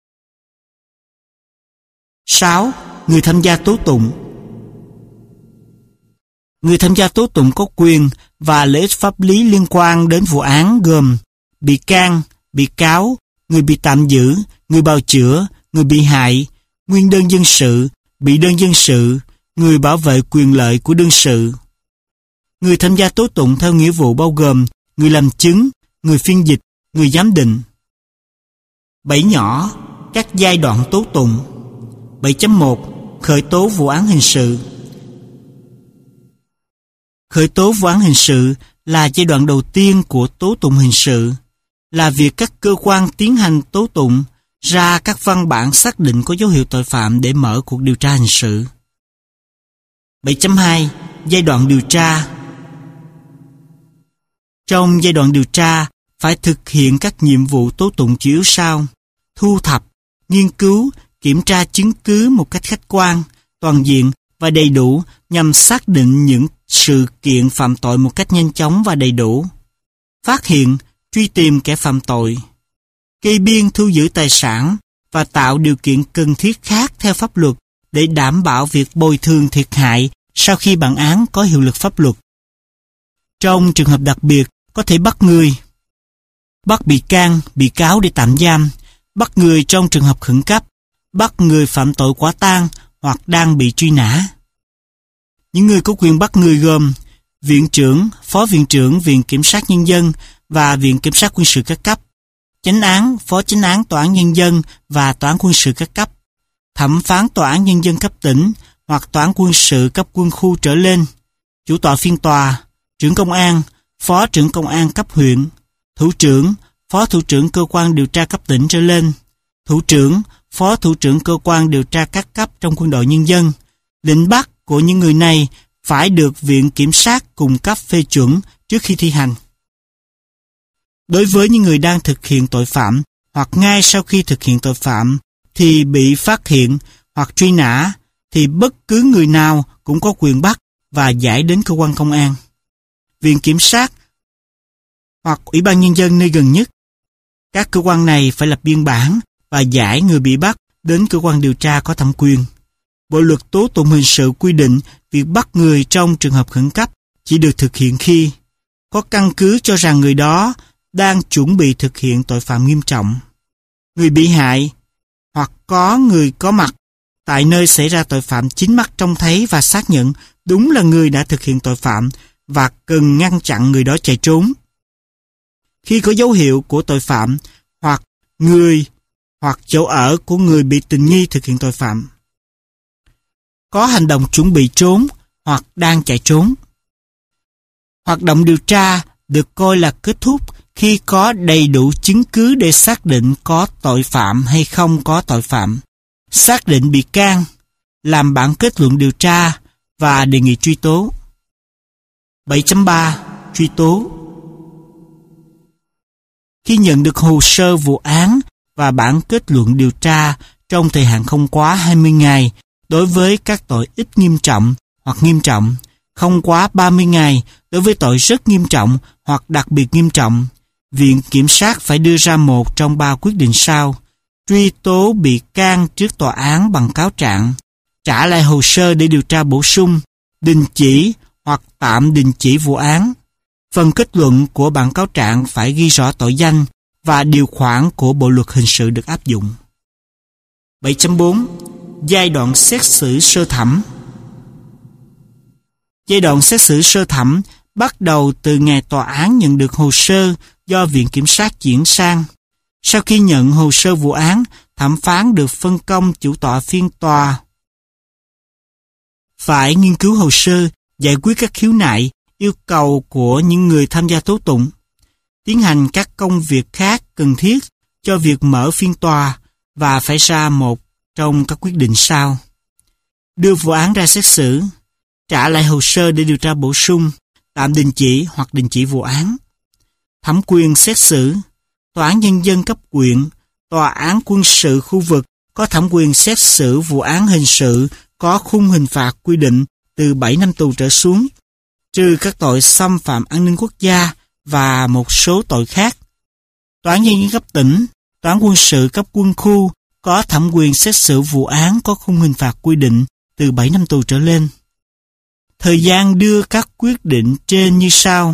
6. Người tham gia tố tụng. Người tham gia tố tụng có quyền và lợi ích pháp lý liên quan đến vụ án gồm bị can, bị cáo, người bị tạm giữ, người bào chữa, người bị hại, nguyên đơn dân sự, bị đơn dân sự, người bảo vệ quyền lợi của đương sự. Người tham gia tố tụng theo nghĩa vụ bao gồm người làm chứng, người phiên dịch, người giám định. 7 nhỏ, các giai đoạn tố tụng. 7.1 Khởi tố vụ án hình sự. Khởi tố vụ án hình sự là giai đoạn đầu tiên của tố tụng hình sự, là việc các cơ quan tiến hành tố tụng ra các văn bản xác định có dấu hiệu tội phạm để mở cuộc điều tra hình sự. 7.2 Giai đoạn điều tra. Trong giai đoạn điều tra, phải thực hiện các nhiệm vụ tố tụng chủ yếu sau: thu thập, nghiên cứu, kiểm tra chứng cứ một cách khách quan, toàn diện và đầy đủ nhằm xác định những sự kiện phạm tội một cách nhanh chóng và đầy đủ, phát hiện, truy tìm kẻ phạm tội, kê biên thu giữ tài sản và tạo điều kiện cần thiết khác theo pháp luật để đảm bảo việc bồi thường thiệt hại sau khi bản án có hiệu lực pháp luật. Trong trường hợp đặc biệt, có thể bắt người, bắt bị can, bị cáo để tạm giam, bắt người trong trường hợp khẩn cấp, bắt người phạm tội quả tang hoặc đang bị truy nã. Những người có quyền bắt người gồm Viện trưởng, Phó Viện trưởng Viện Kiểm sát Nhân dân và Viện Kiểm sát Quân sự các cấp, Chánh án, Phó Chánh án Tòa án Nhân dân và Tòa án Quân sự các cấp, Thẩm phán Tòa án Nhân dân cấp tỉnh hoặc Tòa án Quân sự cấp quân khu trở lên, Chủ tọa phiên tòa, Trưởng công an, Phó trưởng công an cấp huyện, Thủ trưởng, Phó thủ trưởng cơ quan điều tra cấp tỉnh trở lên, Thủ trưởng, Phó thủ trưởng cơ quan điều tra các cấp trong quân đội nhân dân. Lệnh bắt của những người này phải được Viện Kiểm sát cung cấp phê chuẩn trước khi thi hành. Đối với những người đang thực hiện tội phạm hoặc ngay sau khi thực hiện tội phạm thì bị phát hiện hoặc truy nã, thì bất cứ người nào cũng có quyền bắt và giải đến cơ quan công an, viện kiểm sát hoặc ủy ban nhân dân nơi gần nhất. Các cơ quan này phải lập biên bản và giải người bị bắt đến cơ quan điều tra có thẩm quyền. Bộ luật tố tụng hình sự quy định việc bắt người trong trường hợp khẩn cấp chỉ được thực hiện khi có căn cứ cho rằng người đó đang chuẩn bị thực hiện tội phạm nghiêm trọng, người bị hại hoặc có người có mặt tại nơi xảy ra tội phạm chính mắt trông thấy và xác nhận đúng là người đã thực hiện tội phạm và cần ngăn chặn người đó chạy trốn. Khi có dấu hiệu của tội phạm hoặc người hoặc chỗ ở của người bị tình nghi thực hiện tội phạm, có hành động chuẩn bị trốn hoặc đang chạy trốn. Hoạt động điều tra được coi là kết thúc khi có đầy đủ chứng cứ để xác định có tội phạm hay không có tội phạm, xác định bị can, làm bản kết luận điều tra và đề nghị truy tố. 7.3. Truy tố. Khi nhận được hồ sơ vụ án và bản kết luận điều tra trong thời hạn không quá 20 ngày đối với các tội ít nghiêm trọng hoặc nghiêm trọng, không quá 30 ngày đối với tội rất nghiêm trọng hoặc đặc biệt nghiêm trọng, viện kiểm sát phải đưa ra một trong 3 quyết định sau: truy tố bị can trước tòa án bằng cáo trạng, trả lại hồ sơ để điều tra bổ sung, đình chỉ hoặc tạm đình chỉ vụ án. Phần kết luận của bản cáo trạng phải ghi rõ tội danh và điều khoản của bộ luật hình sự được áp dụng. 7.4. Giai đoạn xét xử sơ thẩm. Giai đoạn xét xử sơ thẩm bắt đầu từ ngày tòa án nhận được hồ sơ do viện kiểm sát chuyển sang. Sau khi nhận hồ sơ vụ án, thẩm phán được phân công chủ tọa phiên tòa phải nghiên cứu hồ sơ, giải quyết các khiếu nại, yêu cầu của những người tham gia tố tụng, tiến hành các công việc khác cần thiết cho việc mở phiên tòa và phải ra một trong các quyết định sau: đưa vụ án ra xét xử, trả lại hồ sơ để điều tra bổ sung, tạm đình chỉ hoặc đình chỉ vụ án. Thẩm quyền xét xử. Tòa án nhân dân cấp huyện, tòa án quân sự khu vực có thẩm quyền xét xử vụ án hình sự có khung hình phạt quy định từ 7 năm tù trở xuống, trừ các tội xâm phạm an ninh quốc gia và một số tội khác. Tòa án nhân dân cấp tỉnh, tòa án quân sự cấp quân khu có thẩm quyền xét xử vụ án có khung hình phạt quy định từ 7 năm tù trở lên. Thời gian đưa các quyết định trên như sau: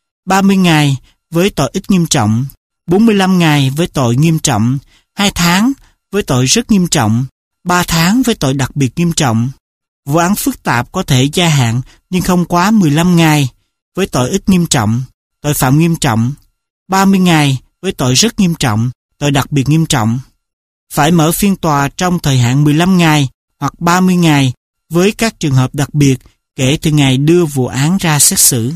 30 ngày với tội ít nghiêm trọng, 45 ngày với tội nghiêm trọng, 2 tháng với tội rất nghiêm trọng, 3 tháng với tội đặc biệt nghiêm trọng. Vụ án phức tạp có thể gia hạn nhưng không quá 15 ngày với tội ít nghiêm trọng, tội phạm nghiêm trọng, 30 ngày với tội rất nghiêm trọng, tội đặc biệt nghiêm trọng. Phải mở phiên tòa trong thời hạn 15 ngày hoặc 30 ngày với các trường hợp đặc biệt kể từ ngày đưa vụ án ra xét xử.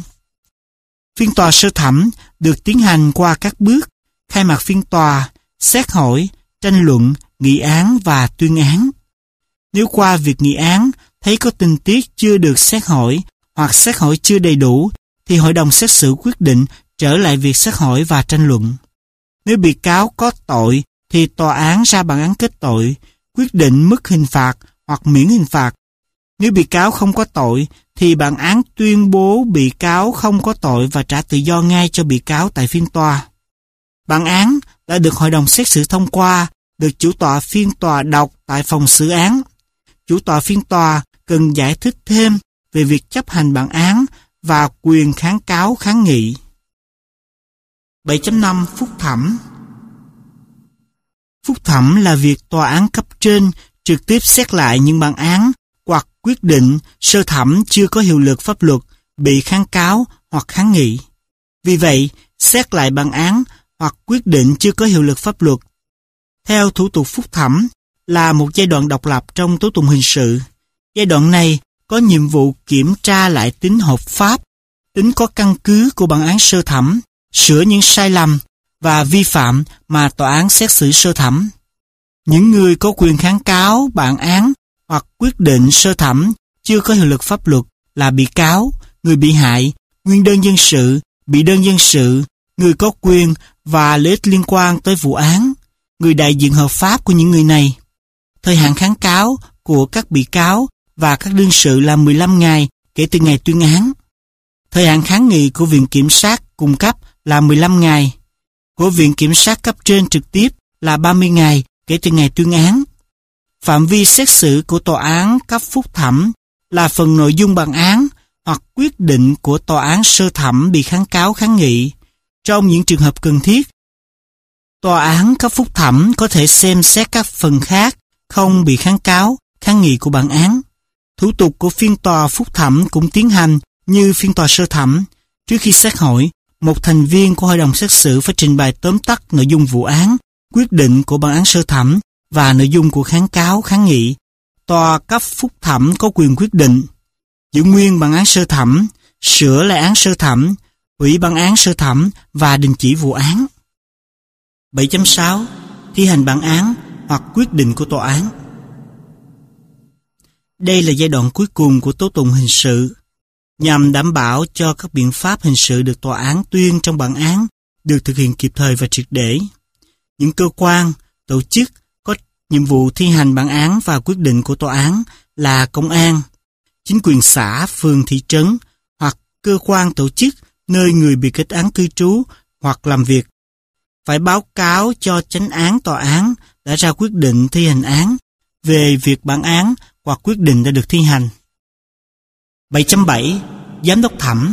Phiên tòa sơ thẩm được tiến hành qua các bước: khai mạc phiên tòa, xét hỏi, tranh luận, nghị án và tuyên án. Nếu qua việc nghị án thấy có tình tiết chưa được xét hỏi hoặc xét hỏi chưa đầy đủ, thì hội đồng xét xử quyết định trở lại việc xét hỏi và tranh luận. Nếu bị cáo có tội thì tòa án ra bản án kết tội, quyết định mức hình phạt hoặc miễn hình phạt. Nếu bị cáo không có tội thì bản án tuyên bố bị cáo không có tội và trả tự do ngay cho bị cáo tại phiên tòa. Bản án đã được hội đồng xét xử thông qua, được chủ tọa phiên tòa đọc tại phòng xử án. Chủ tọa phiên tòa cần giải thích thêm về việc chấp hành bản án và quyền kháng cáo kháng nghị. 7.5. Phúc thẩm. Phúc thẩm là việc tòa án cấp trên trực tiếp xét lại những bản án hoặc quyết định sơ thẩm chưa có hiệu lực pháp luật bị kháng cáo hoặc kháng nghị. Vì vậy, xét lại bản án hoặc quyết định chưa có hiệu lực pháp luật theo thủ tục phúc thẩm là một giai đoạn độc lập trong tố tụng hình sự. Giai đoạn này có nhiệm vụ kiểm tra lại tính hợp pháp, tính có căn cứ của bản án sơ thẩm, sửa những sai lầm và vi phạm mà tòa án xét xử sơ thẩm. Những người có quyền kháng cáo bản án hoặc quyết định sơ thẩm chưa có hiệu lực pháp luật là bị cáo, người bị hại, nguyên đơn dân sự, bị đơn dân sự, người có quyền và lợi ích liên quan tới vụ án, người đại diện hợp pháp của những người này. Thời hạn kháng cáo của các bị cáo và các đương sự là 15 ngày kể từ ngày tuyên án. Thời hạn kháng nghị của Viện Kiểm sát cung cấp là 15 ngày, của Viện Kiểm sát cấp trên trực tiếp là 30 ngày kể từ ngày tuyên án. Phạm vi xét xử của tòa án cấp phúc thẩm là phần nội dung bản án hoặc quyết định của tòa án sơ thẩm bị kháng cáo kháng nghị. Trong những trường hợp cần thiết, tòa án cấp phúc thẩm có thể xem xét các phần khác không bị kháng cáo kháng nghị của bản án. Thủ tục của phiên tòa phúc thẩm cũng tiến hành như phiên tòa sơ thẩm. Trước khi xét hỏi, một thành viên của hội đồng xét xử phải trình bày tóm tắt nội dung vụ án, quyết định của bản án sơ thẩm và nội dung của kháng cáo kháng nghị. Tòa cấp phúc thẩm có quyền quyết định giữ nguyên bản án sơ thẩm, sửa lại án sơ thẩm, hủy bản án sơ thẩm và đình chỉ vụ án. 7.6. Thi hành bản án hoặc quyết định của tòa án. Đây là giai đoạn cuối cùng của tố tụng hình sự, nhằm đảm bảo cho các biện pháp hình sự được tòa án tuyên trong bản án được thực hiện kịp thời và triệt để. Những cơ quan, tổ chức có nhiệm vụ thi hành bản án và quyết định của tòa án là công an, chính quyền xã, phường, thị trấn hoặc cơ quan tổ chức nơi người bị kết án cư trú hoặc làm việc. Phải báo cáo cho chánh án tòa án đã ra quyết định thi hành án về việc bản án hoặc quyết định đã được thi hành. 7.7. Giám đốc thẩm.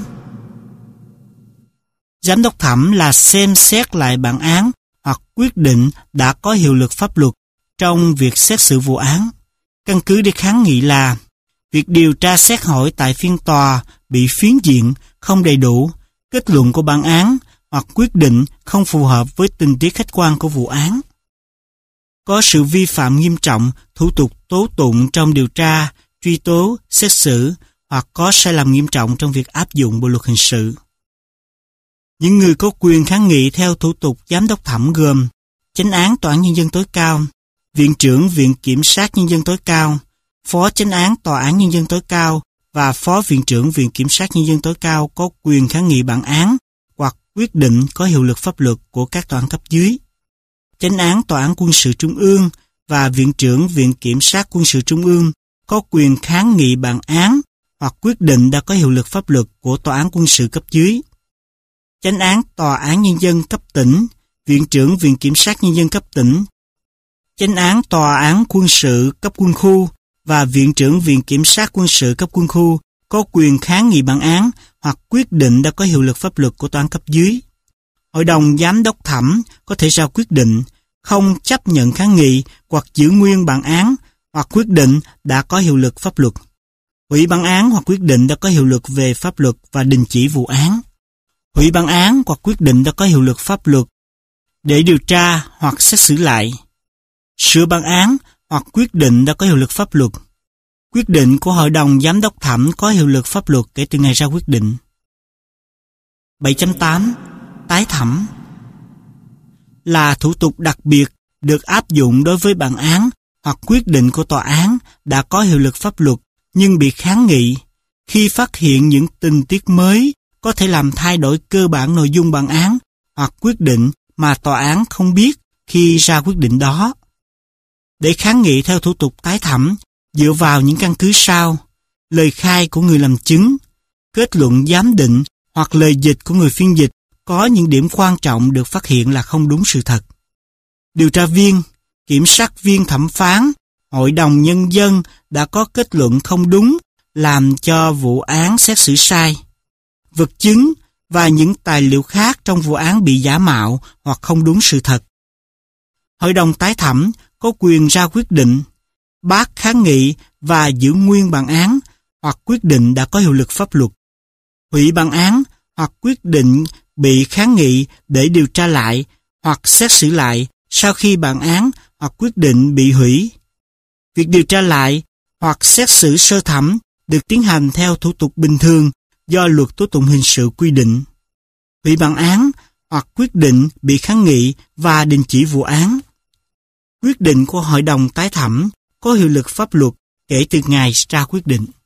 Giám đốc thẩm là xem xét lại bản án hoặc quyết định đã có hiệu lực pháp luật trong việc xét xử vụ án. Căn cứ để kháng nghị là việc điều tra xét hỏi tại phiên tòa bị phiến diện, không đầy đủ, kết luận của bản án hoặc quyết định không phù hợp với tình tiết khách quan của vụ án. Có sự vi phạm nghiêm trọng thủ tục tố tụng trong điều tra, truy tố, xét xử hoặc có sai lầm nghiêm trọng trong việc áp dụng bộ luật hình sự. Những người có quyền kháng nghị theo thủ tục giám đốc thẩm gồm chánh án tòa án nhân dân tối cao, viện trưởng viện kiểm sát nhân dân tối cao, phó chánh án tòa án nhân dân tối cao và phó viện trưởng viện kiểm sát nhân dân tối cao có quyền kháng nghị bản án hoặc quyết định có hiệu lực pháp luật của các tòa án cấp dưới. Chánh án tòa án quân sự trung ương và viện trưởng viện kiểm sát quân sự trung ương có quyền kháng nghị bản án hoặc quyết định đã có hiệu lực pháp luật của tòa án quân sự cấp dưới. Chánh án tòa án nhân dân cấp tỉnh, viện trưởng viện kiểm sát nhân dân cấp tỉnh, chánh án tòa án quân sự cấp quân khu và viện trưởng viện kiểm sát quân sự cấp quân khu có quyền kháng nghị bản án hoặc quyết định đã có hiệu lực pháp luật của tòa án cấp dưới. Hội đồng giám đốc thẩm có thể ra quyết định không chấp nhận kháng nghị hoặc giữ nguyên bản án hoặc quyết định đã có hiệu lực pháp luật, hủy bản án hoặc quyết định đã có hiệu lực về pháp luật và đình chỉ vụ án, hủy bản án hoặc quyết định đã có hiệu lực pháp luật để điều tra hoặc xét xử lại, sửa bản án hoặc quyết định đã có hiệu lực pháp luật. Quyết định của hội đồng giám đốc thẩm có hiệu lực pháp luật kể từ ngày ra quyết định. 7.8. Tái thẩm là thủ tục đặc biệt được áp dụng đối với bản án hoặc quyết định của tòa án đã có hiệu lực pháp luật nhưng bị kháng nghị khi phát hiện những tình tiết mới có thể làm thay đổi cơ bản nội dung bản án hoặc quyết định mà tòa án không biết khi ra quyết định đó. Để kháng nghị theo thủ tục tái thẩm dựa vào những căn cứ sau: lời khai của người làm chứng, kết luận giám định hoặc lời dịch của người phiên dịch có những điểm quan trọng được phát hiện là không đúng sự thật. Điều tra viên, kiểm sát viên thẩm phán, hội đồng nhân dân đã có kết luận không đúng làm cho vụ án xét xử sai. Vật chứng và những tài liệu khác trong vụ án bị giả mạo hoặc không đúng sự thật. Hội đồng tái thẩm có quyền ra quyết định, bác kháng nghị và giữ nguyên bản án hoặc quyết định đã có hiệu lực pháp luật, hủy bản án hoặc quyết định bị kháng nghị để điều tra lại hoặc xét xử lại sau khi bản án hoặc quyết định bị hủy. Việc điều tra lại hoặc xét xử sơ thẩm được tiến hành theo thủ tục bình thường do luật tố tụng hình sự quy định. Hủy bản án hoặc quyết định bị kháng nghị và đình chỉ vụ án. Quyết định của hội đồng tái thẩm có hiệu lực pháp luật kể từ ngày ra quyết định.